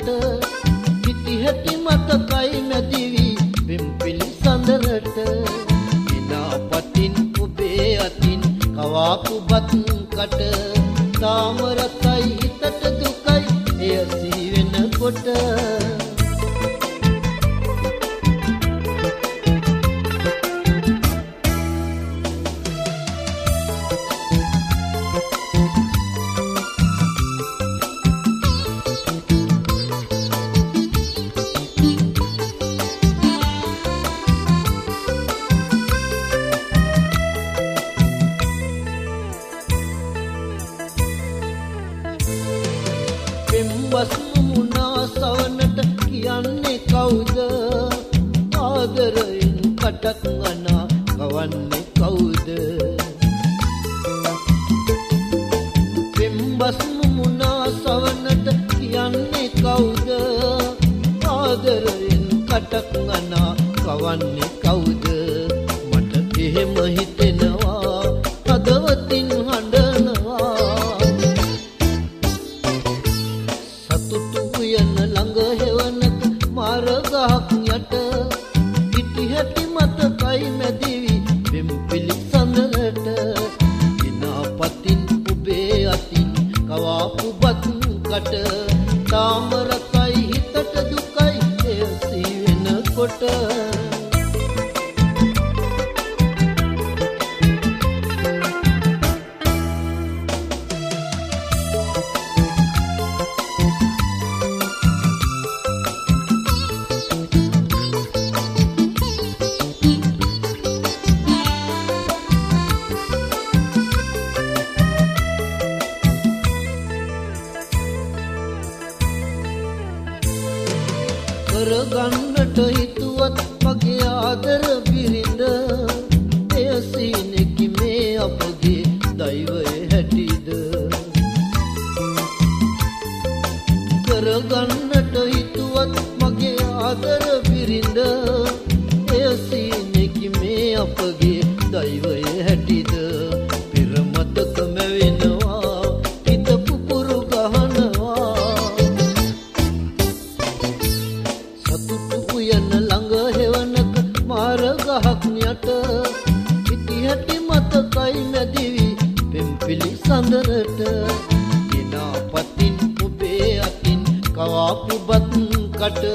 යට පිටි හැටි මතකයි මැදිවි පෙම්පිලි සඳරට දිනාපතින් ඔබේ අතින් කවාපු බත් කට තාම රසයි හිතට දුකයි එය සිහි වෙනකොට පෙම්වස්මුනා සවනට කියන්නේ කවුද ආදරයෙන් කටක් අනා කවන්නේ කවුද පෙම්වස්මුනා සවනට කියන්නේ කවුද ආදරයෙන් කටක් අනා කවන්නේ කවුද මට එහෙම හිතෙනවා හදවතින් හඬනවා ළඟ හෙවනක මාර ගහක් යට පිටි හැටි මතකයි මැදිවි පෙම්පිලි සඳරට දිනාපතින් ඔබේ අතින් කවාපු බත් කට තාම රසයි හිතට දුකයි එය සිහි වෙනකොට කරගන්නට හිතුවත් මගේ ආදර බිරිඳ එය සීනෙකි මේ අපගේ දෛවයේ හැටිද කරගන්නට හිතුවත් මගේ ආදර බිරිඳ එය සීනෙකි මේ අපගේ දෛවයේ හැටිද පෙර මතක මැවෙනවා හිත පුපුරු ගහනවා යන ළඟ හෙවනක මාර ගහක් යට පිටි හැටි මතකයි මැදිවි පෙම්පිලි සඳරට දිනාපතින් ඔබේ අතින් කවාපු බත් කට